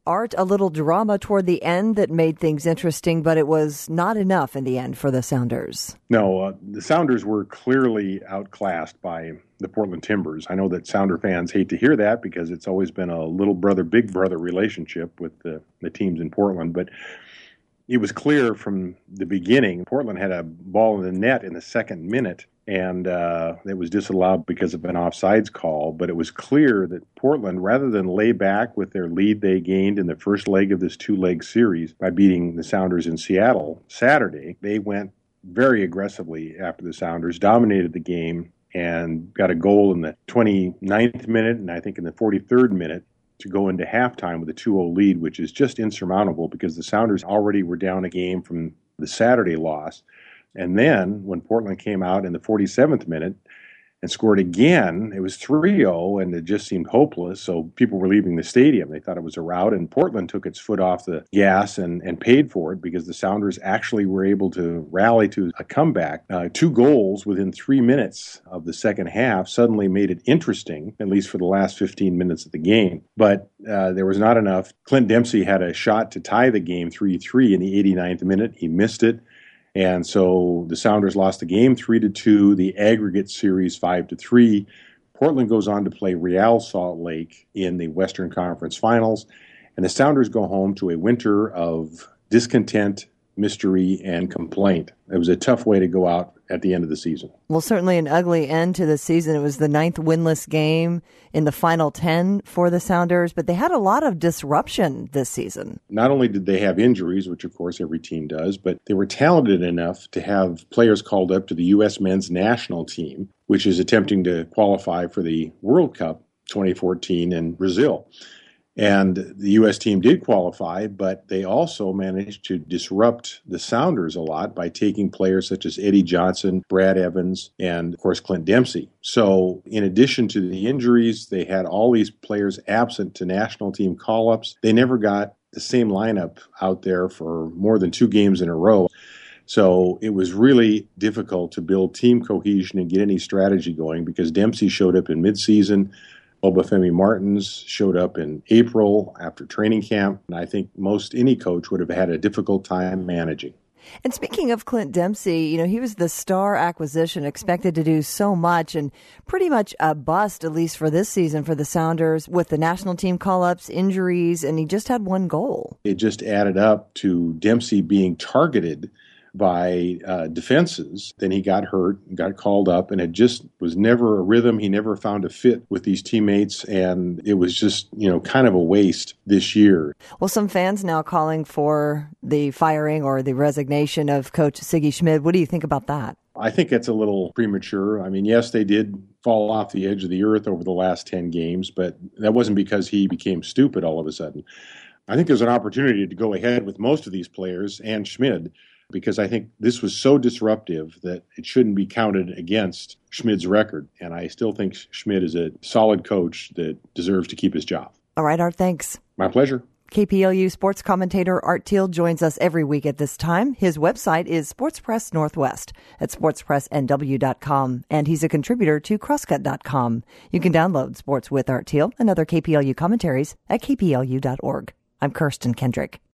Art, a little drama toward the end that made things interesting, but it was not enough in the end for the Sounders. No, the Sounders were clearly outclassed by the Portland Timbers. I know that Sounder fans hate to hear that because it's always been a little brother, big brother relationship with the teams in Portland, but it was clear from the beginning. Portland had a ball in the net in the second minute, and it was disallowed because of an offsides call. But it was clear that Portland, rather than lay back with their lead they gained in the first leg of this two-leg series by beating the Sounders in Seattle Saturday, they went very aggressively after the Sounders, dominated the game, and got a goal in the 29th minute and I think in the 43rd minute to go into halftime with a 2-0 lead, which is just insurmountable because the Sounders already were down a game from the Saturday loss. And then when Portland came out in the 47th minute and scored again, it was 3-0, and it just seemed hopeless. So people were leaving the stadium. They thought it was a rout, and Portland took its foot off the gas and paid for it because the Sounders actually were able to rally to a comeback. 2 goals within 3 minutes of the second half suddenly made it interesting, at least for the last 15 minutes of the game. But there was not enough. Clint Dempsey had a shot to tie the game 3-3 in the 89th minute. He missed it. And so the Sounders lost the game 3-2, the aggregate series 5-3. Portland goes on to play Real Salt Lake in the Western Conference Finals, and the Sounders go home to a winter of discontent, mystery, and complaint. It was a tough way to go out at the end of the season. Well, certainly an ugly end to the season. It was the 9th winless game in the final 10 for the Sounders, but they had a lot of disruption this season. Not only did they have injuries, which of course every team does, but they were talented enough to have players called up to the U.S. men's national team, which is attempting to qualify for the World Cup 2014 in Brazil. And the U.S. team did qualify, but they also managed to disrupt the Sounders a lot by taking players such as Eddie Johnson, Brad Evans, and, of course, Clint Dempsey. So in addition to the injuries, they had all these players absent to national team call-ups. They never got the same lineup out there for more than 2 games in a row. So it was really difficult to build team cohesion and get any strategy going because Dempsey showed up in midseason. Obafemi Martins showed up in April after training camp, and I think most any coach would have had a difficult time managing. And speaking of Clint Dempsey, he was the star acquisition, expected to do so much, and pretty much a bust, at least for this season, for the Sounders, with the national team call-ups, injuries, and he just had 1 goal. It just added up to Dempsey being targeted by defenses. Then he got hurt, got called up, and it just was never a rhythm. He never found a fit with these teammates, and it was just, kind of a waste this year. Well, some fans now calling for the firing or the resignation of Coach Sigi Schmid. What do you think about that? I think it's a little premature. I mean, yes, they did fall off the edge of the earth over the last 10 games, but that wasn't because he became stupid all of a sudden. I think there's an opportunity to go ahead with most of these players and Schmid, because I think this was so disruptive that it shouldn't be counted against Schmid's record. And I still think Schmid is a solid coach that deserves to keep his job. All right, Art, thanks. My pleasure. KPLU sports commentator Art Thiel joins us every week at this time. His website is Sports Press Northwest at sportspressnw.com, and he's a contributor to crosscut.com. You can download Sports with Art Thiel and other KPLU commentaries at kplu.org. I'm Kirsten Kendrick.